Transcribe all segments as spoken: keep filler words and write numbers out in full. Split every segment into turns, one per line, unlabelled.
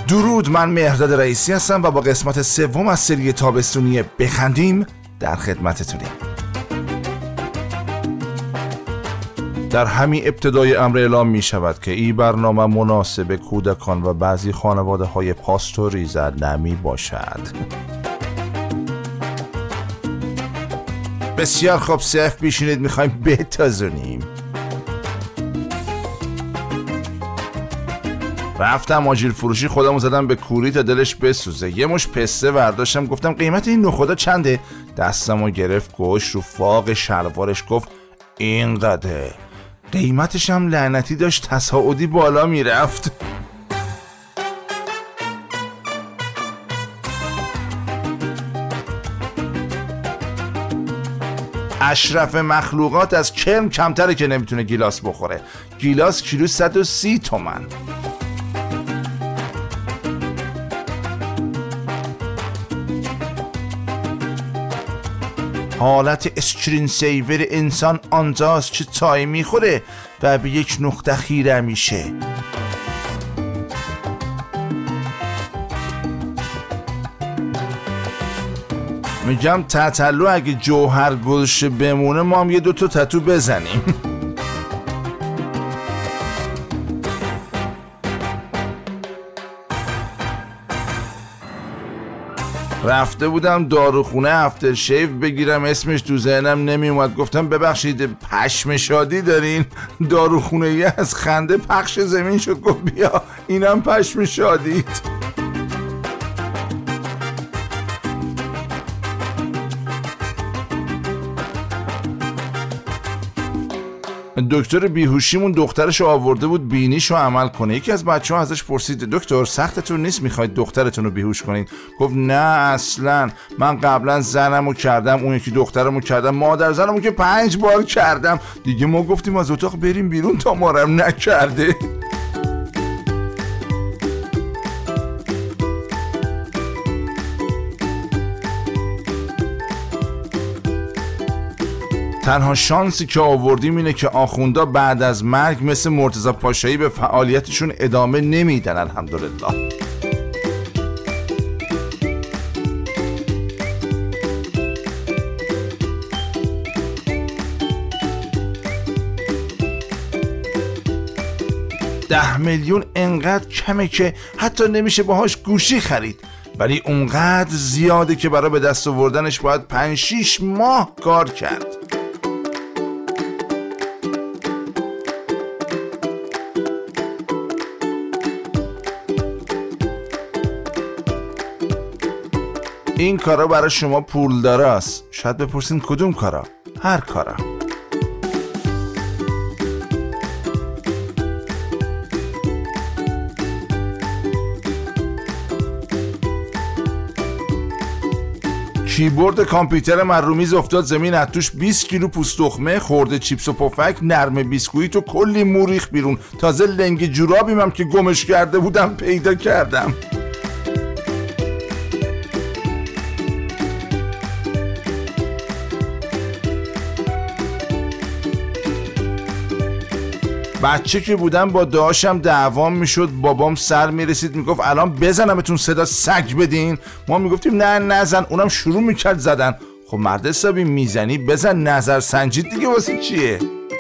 درود، من مهرداد رئیسی هستم و با قسمت سوم از سری تابستونی بخندیم در خدمتتونیم. در همین ابتدای امر اعلام می شود که این برنامه مناسب کودکان و بعضی خانواده های پاستوریزه نمی باشد. بسیار خوب، صف بیشینید، میخوایم بتازونیم. رفتم آجیل فروشی، خودمو زدم به کوری تا دلش بسوزه. یه مش پسته برداشتم، گفتم قیمت این نخودا چنده؟ دستمو گرفت، گوش رو فاق شلوارش، گفت اینقدره. قیمتش هم لعنتی داشت تصاعدی بالا میرفت. اشرف مخلوقات از کرم کمتره که نمیتونه گیلاس بخوره. گیلاس کیلو صد و سی تومن. حالت اسکرین سیور انسان آنجاست که تایم میخوره و به یک نقطه خیره میشه. میگم تتلو اگه جوهر گلش بمونه ما هم یه دوتا تتو بزنیم. رفته بودم داروخونه افتر شیو بگیرم، اسمش تو ذهنم نمی اومد. گفتم ببخشید پشم شادی دارین؟ داروخونه ای از خنده پخش زمین شد، گفت بیا اینم پشم شادیت. دکتر بیهوشیمون دخترشو آورده بود بینیشو عمل کنه. یکی از بچه‌ها ازش پرسید دکتر سختتون نیست میخواید دخترتون رو بیهوش کنید؟ گفت نه اصلا، من قبلا زنمو کردم، اون یکی دخترمو کردم، مادر زنمو که پنج بار کردم دیگه. ما گفتیم از اتاق بریم بیرون تا مارم نکرده. تنها شانسی که آوردیم اینه که آخوندا بعد از مرگ مثل مرتضی پاشایی به فعالیتشون ادامه نمیدن، الحمدلله. ده میلیون انقدر کمه که حتی نمیشه باهاش گوشی خرید، ولی اونقدر زیاده که برای به دست آوردنش باید پنج شیش ماه کار کرد. این کارا برای شما پول داره است. شاید بپرسین کدوم کارا؟ هر کارا. کیبورد کامپیوتر من رو میز افتاد زمین، از توش بیست کیلو پوست تخمه، خورده چیپس و پفک، نرمه بیسکویت و کلی موریخ بیرون. تازه لنگ جورابیم هم که گمش کرده بودم پیدا کردم. بچه که بودم با داشم دعوام میشد، بابام سر میرسید میگفت الان بزنمتون صدا سگ بدین. ما میگفتیم نه نزن، اونم شروع میکرد زدن. خب مرد حسابی میزنی بزن، نظر سنجید دیگه، واسه چیه؟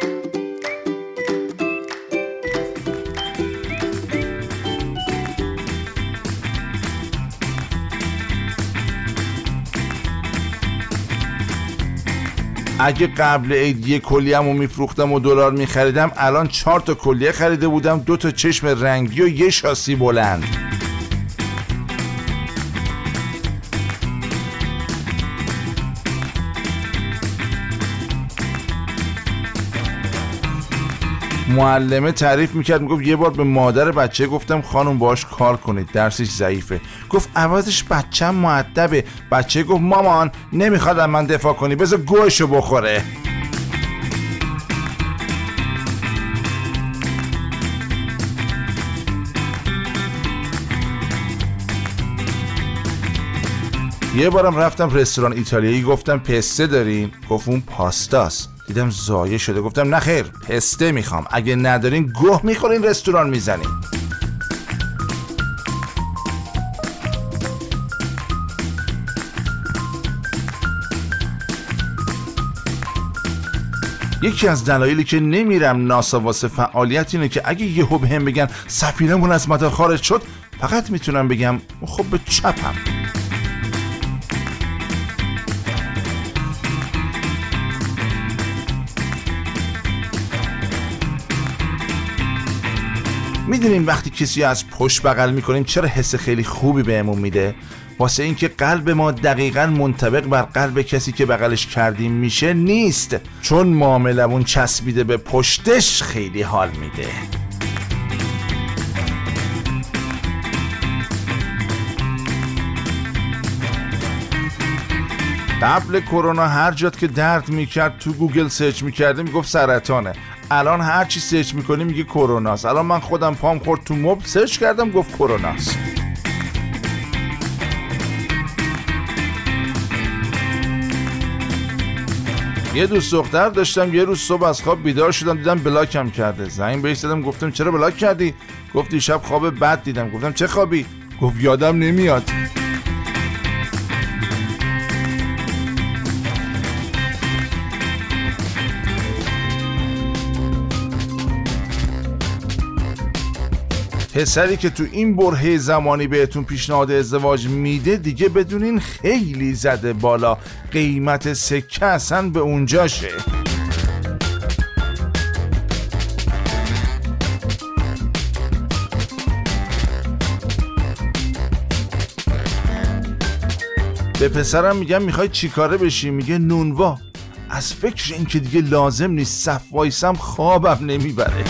اگه قبل عید یه کلیه‌مو میفروختم و دلار میخریدم، الان چهار تا کلیه خریده بودم، دو تا چشم رنگی و یه شاسی بلند. معلمه تعریف میکرد، میگفت یه بار به مادر بچه گفتم خانم باش کار کنید درسش ضعیفه. گفت عوضش بچه‌م مؤدبه. بچه گفت مامان نمیخواد از من دفاع کنی، بذار گوشو بخوره. یه بارم رفتم رستوران ایتالیایی، گفتم پسته دارین؟ گفت اون پاستاست. دیدم زایه شده، گفتم نه خیر پسته میخوام، اگه ندارین گوه میخورین رستوران میزنین. یکی از دلایلی که نمیرم ناسا واسه فعالیت اینه که اگه یهو بهم بگن سفینه‌مون از مدار خارج شد، فقط میتونم بگم خب به چپم. میدونیم وقتی کسی از پشت بغل میکنیم چرا حس خیلی خوبی بهمون میده؟ واسه اینکه قلب ما دقیقاً منطبق بر قلب کسی که بغلش کردیم میشه نیست، چون معاملمون چسبیده به پشتش خیلی حال میده. قبل کرونا هر جات که درد میکرد تو گوگل سرچ میکردیم میگفت سرطانه. الان هر چی سرچ میکنیم میگه کروناست. الان من خودم پام خورد تو مبل سرچ کردم گفت کروناست. یه دوست دختر داشتم، یه روز صبح از خواب بیدار شدم دیدم بلاکم کرده. زنگ بهش زدم گفتم چرا بلاک کردی؟ گفت دیشب خواب بد دیدم. گفتم چه خوابی؟ گفت یادم نمیاد. پسری که تو این برهه زمانی بهتون پیشنهاد ازدواج میده دیگه بدونین خیلی زده بالا، قیمت سکه اصلا به اونجاشه. به پسرم میگم میخوای چی کاره بشی؟ میگه نونوا. از فکر این که دیگه لازم نیست صف وایسم خوابم نمیبره.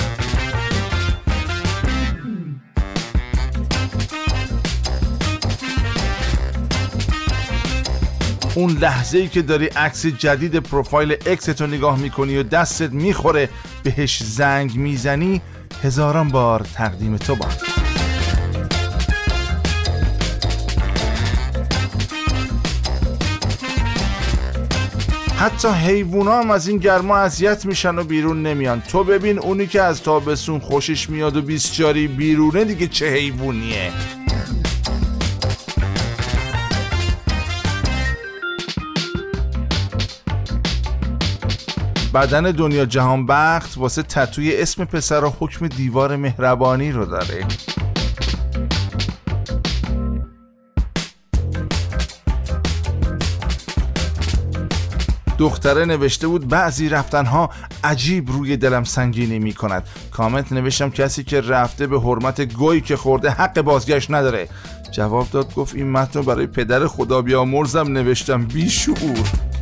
اون لحظه‌ای که داری عکس جدید پروفایل اکستو نگاه میکنی و دستت میخوره بهش زنگ میزنی، هزاران بار تقدیم تو باد. حتی حیوونا هم از این گرما اذیت میشن و بیرون نمیان. تو ببین اونی که از تابستون خوشش میاد و بیسچاری بیرونه دیگه چه حیوونیه. بدن دنیا جهان بخت واسه تتوی اسم پسر و حکم دیوار مهربانی رو داره. دختره نوشته بود بعضی رفتنها عجیب روی دلم سنگینی می کند. کامنت نوشتم کسی که رفته به حرمت گوی که خورده حق بازگشت نداره. جواب داد گفت این متن رو برای پدر خدا بیامرزم نوشتم، بی شعور.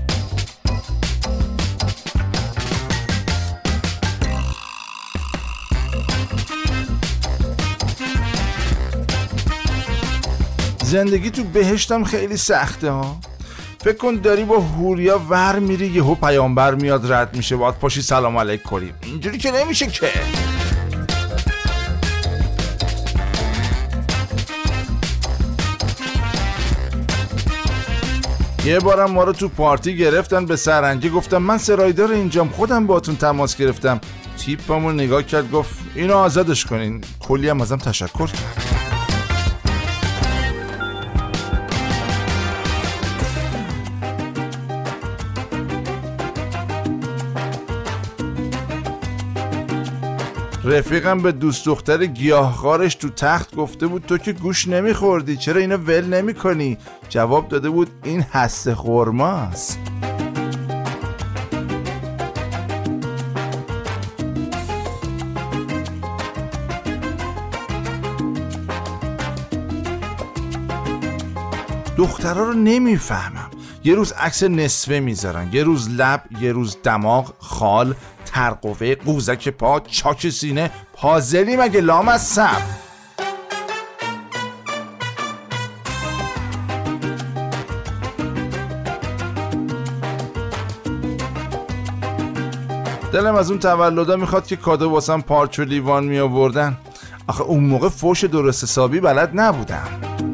زندگی تو بهشتم خیلی سخته ها. فکر کن داری با حوریا ور میری یهو پیامبر میاد رد میشه باید پاشی سلام علیک کنی. اینجوری که نمیشه که. یه بارم ما رو تو پارتی گرفتن به سرنگی، گفتم من سرایدار اینجام خودم باتون تماس گرفتم. تیپمو نگاه کرد گفت اینو آزادش کنین. کلی هم ازم تشکر کرد. رفیقم به دوست دختر گیاهخوارش تو تخت گفته بود تو که گوش نمیخوردی چرا اینو ول نمی کنی؟ جواب داده بود این هسته خرماست. دخترها رو نمیفهمم. یه روز عکس نصفه میذارن، یه روز لب، یه روز دماغ، خال، ترقوه، قوزک پا، چاک سینه. پازلی مگه لام از سب؟ دلم از اون تولدا میخواد که کادو واسم پارچ و لیوان می آوردن. آخه اون موقع فوش درست حسابی بلد نبودم.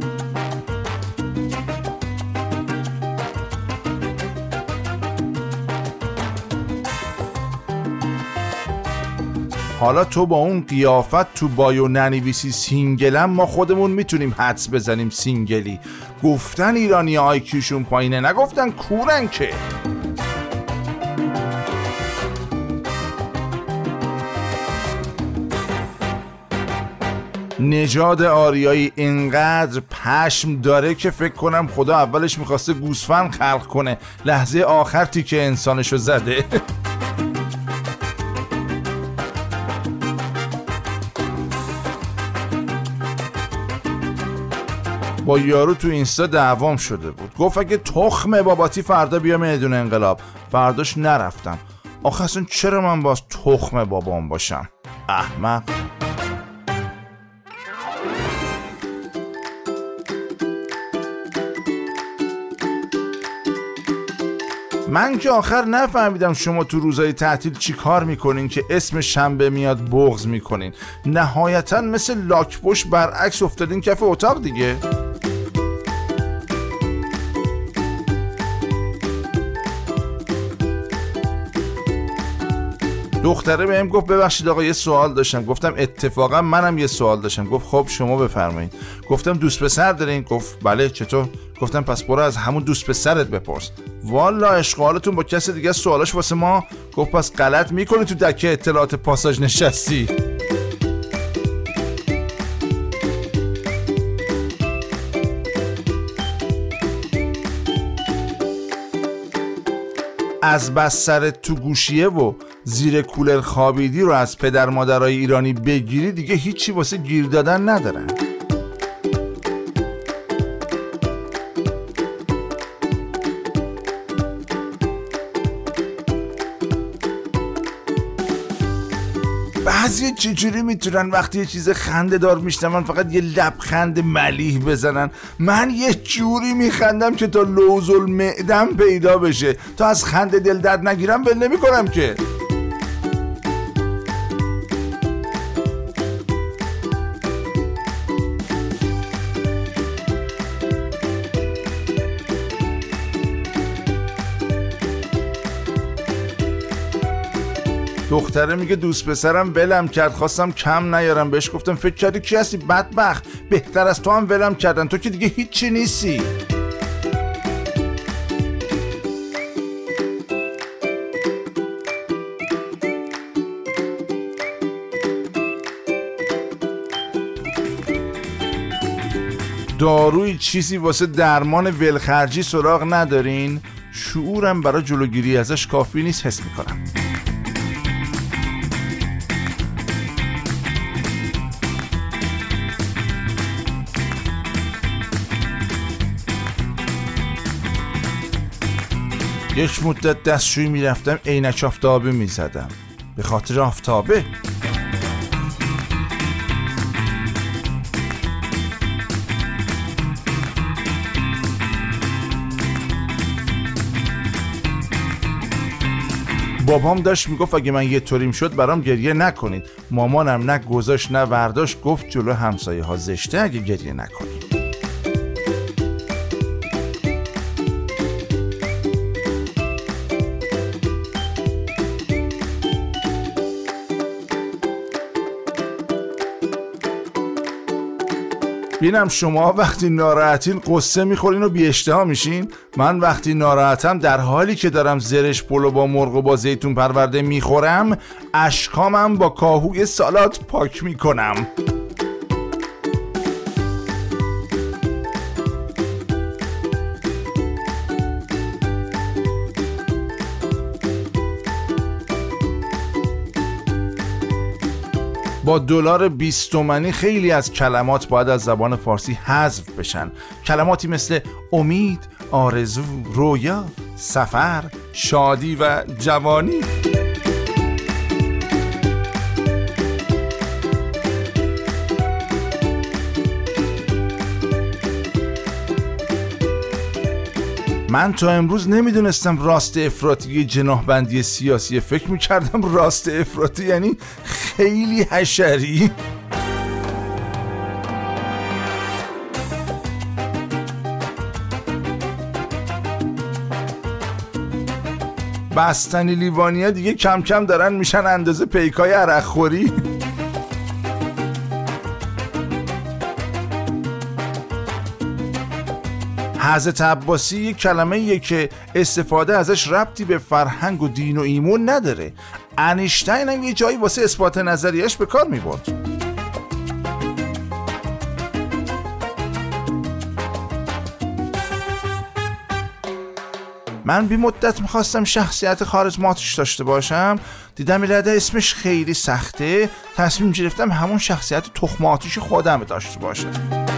حالا تو با اون قیافت تو بایو ننویسی سینگلم، ما خودمون میتونیم حدس بزنیم سینگلی. گفتن ایرانی آیکیوشون پایینه، نگفتن کورن که. نژاد آریایی اینقدر پشم داره که فکر کنم خدا اولش میخواسته گوسفند خلق کنه، لحظه آخر تیکه انسانشو زده. با یارو تو اینستا دعوام شده بود، گفت اگه تخم باباتی فردا بیا میدون انقلاب. فرداش نرفتم. آخه اصلا چرا من باز تخم بابام باشم؟ احمق. من که آخر نفهمیدم شما تو روزهای تعطیل چی کار میکنین که اسم شنبه میاد بغض میکنین. نهایتا مثل لاکپوش برعکس افتادین کف اتاق دیگه. دختره بهم گفت ببخشید آقا یه سوال داشتم. گفتم اتفاقا منم یه سوال داشتم. گفت خب شما بفرمایید. گفتم دوست پسر دارین؟ گفت بله. چطور؟ گفتم پس برو از همون دوست پسرت بپرس. والا اشغالتون با کسی دیگه سوالاش واسه ما. گفت پس غلط میکنی تو دکه اطلاعات پاساژ نشستی. از بس سرت تو گوشیه و زیر کولر خوابیدی رو از پدر مادرای ایرانی بگیری دیگه هیچی واسه گیر دادن ندارن. بعضی چجوری میتونن وقتی یه چیز خنده دار میشنون فقط یه لبخند ملیح بزنن؟ من یه جوری میخندم که تا لوز المعدم پیدا بشه، تا از خنده دل درد نگیرم ول نمیکنم که. دختره میگه دوست پسرم ولم کرد، خواستم کم نیارم بهش. گفتم فکر کردی کی هستی بدبخت؟ بهتر از تو هم ولم کردن، تو که دیگه هیچی نیستی. داروی چیزی واسه درمان ولخرجی سراغ ندارین؟ شعورم برای جلوگیری ازش کافی نیست حس میکنم. یک مدت دستشویی میرفتم عینک آفتابی میزدم به خاطر آفتابه. بابام داشت میگفت اگه من یه طوریم شد برام گریه نکنید. مامانم نه گذاشت نه برداشت، گفت جلو همسایه ها زشته اگه گریه نکنید. بینم شما وقتی ناراحتین قصه میخورین و بی اشتها میشین. من وقتی ناراحتم در حالی که دارم زرش پلو با مرغ و با زیتون پرورده میخورم، اشکامم با کاهوی سالاد پاک میکنم. با دلار بیست تومانی خیلی از کلمات باید از زبان فارسی حذف بشن. کلماتی مثل امید، آرزو، رویا، سفر، شادی و جوانی. من تا امروز نمیدونستم راست افراطی جناحبندی سیاسی. فکر میکردم راست افراطی یعنی خیلی حشری. بستنی لیوانیا دیگه کم کم دارن میشن اندازه پیکای عرق خوری. حضرت عباسی یک کلمه یه که استفاده ازش ربطی به فرهنگ و دین و ایمون نداره. انیشتین هم یه جایی واسه اثبات نظریهش به کار میبرد. من بی مدت میخواستم شخصیت کاریزماتیک داشته باشم، دیدم الهده اسمش خیلی سخته، تصمیم گرفتم همون شخصیت تخم آتیش خودم داشته باشم.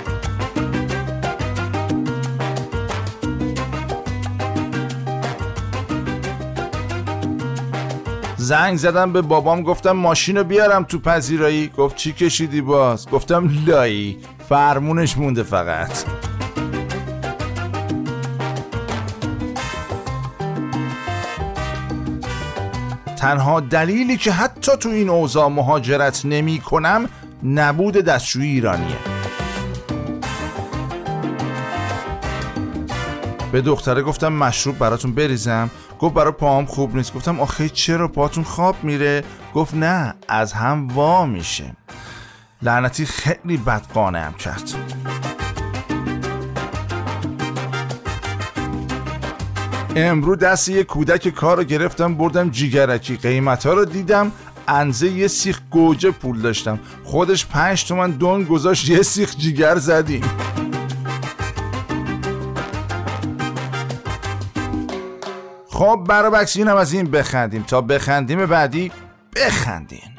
زنگ زدم به بابام، گفتم ماشینو بیارم تو پذیرایی. گفت چی کشیدی باز؟ گفتم لایی، فرمونش مونده فقط. تنها دلیلی که حتی تو این اوضاع مهاجرت نمی کنم نبود دستشویی ایرانیه. به دختره گفتم مشروب براتون بریزم؟ گفت برای پاهم خوب نیست. گفتم آخه چرا پاتون خواب میره؟ گفت نه، از هم وا میشه. لعنتی خیلی بد قانعم کرد. امرو دست یه کودک کار رو گرفتم بردم جیگرکی، قیمتا رو دیدم، انزه یه سیخ گوجه پول داشتم، خودش پنج تومن دون گذاشت، یه سیخ جیگر زدیم. خب برای بکس اینم از این بخندیم تا بخندیم بعدی بخندین.